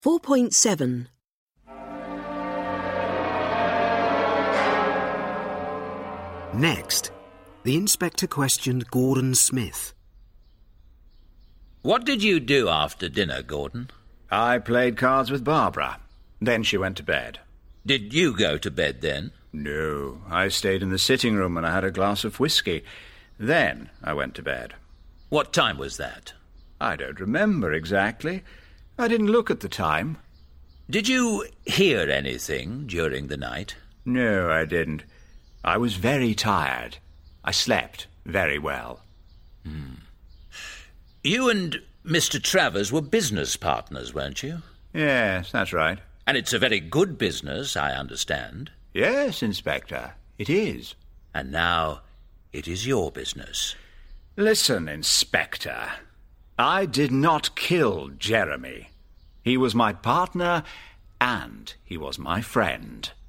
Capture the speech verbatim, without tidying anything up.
four point seven. Next, the inspector questioned Gordon Smith. What did you do after dinner, Gordon? I played cards with Barbara. Then she went to bed. Did you go to bed then? No, I stayed in the sitting room and I had a glass of whiskey. Then I went to bed. What time was that? I don't remember exactly. I didn't look at the time. Did you hear anything during the night? No, I didn't. I was very tired. I slept very well. Hmm. You and Mister Travers were business partners, weren't you? Yes, that's right. And it's a very good business, I understand. Yes, Inspector, it is. And now it is your business. Listen, Inspector. I did not kill Jeremy. He was my partner and he was my friend.